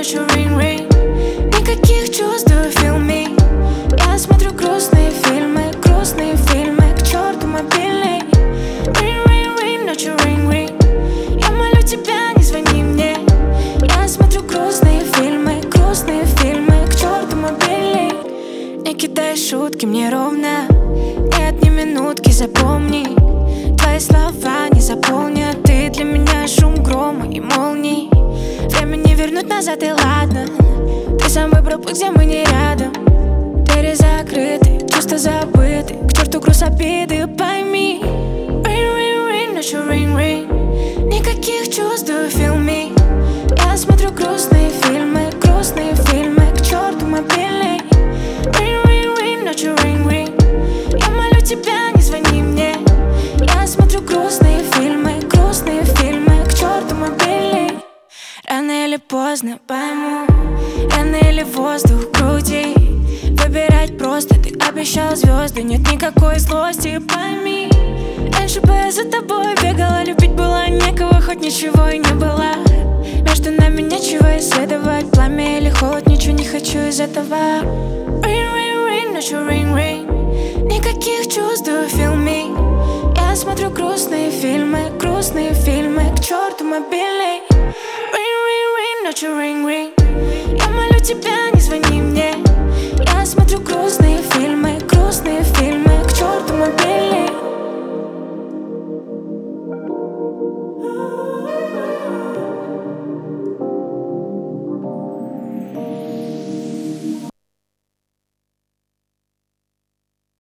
ночью ring-ring. Никаких чувств, do you feel me? Я смотрю грустные фильмы, к черту мобильный. Ring-ring-ring, ночью ring-ring. Я молю тебя, не звони мне. Я смотрю грустные фильмы, к черту мобильный. Не кидай шутки, мне ровно. Нет ни минутки, запомни. Твои слова не заполнят. Ты для меня шум грома и молний. Время не вернуть назад, и ладно. Ты сам выбрал путь, где мы не рядом. Двери закрыты, чувства забыты. К черту груз обиды, пойми. Ring, ring, ring, ночью ring, ring. Никаких чувств, do you feel me? Я смотрю грустные фильмы, к черту мобильный. Ring, ring, ring, ночью ring, ring. Я молю тебя, не звони мне. Я смотрю грустные фильмы, к черту мобильный. Рано или поздно пойму, рано или воздух в груди. Выбирать просто, ты обещал звезды. Нет никакой злости, пойми. Раньше бы я за тобой бегала, любить было некого, хоть ничего и не было. Между нами нечего исследовать, пламя или холод, ничего не хочу из этого. Ring, ring, ring, ночью ring, ring. Никаких чувств, do you feel me? Я смотрю грустные фильмы, к черту мобильный. Ring, ring, ring, ночью ring, ring. Я молю тебя, не звони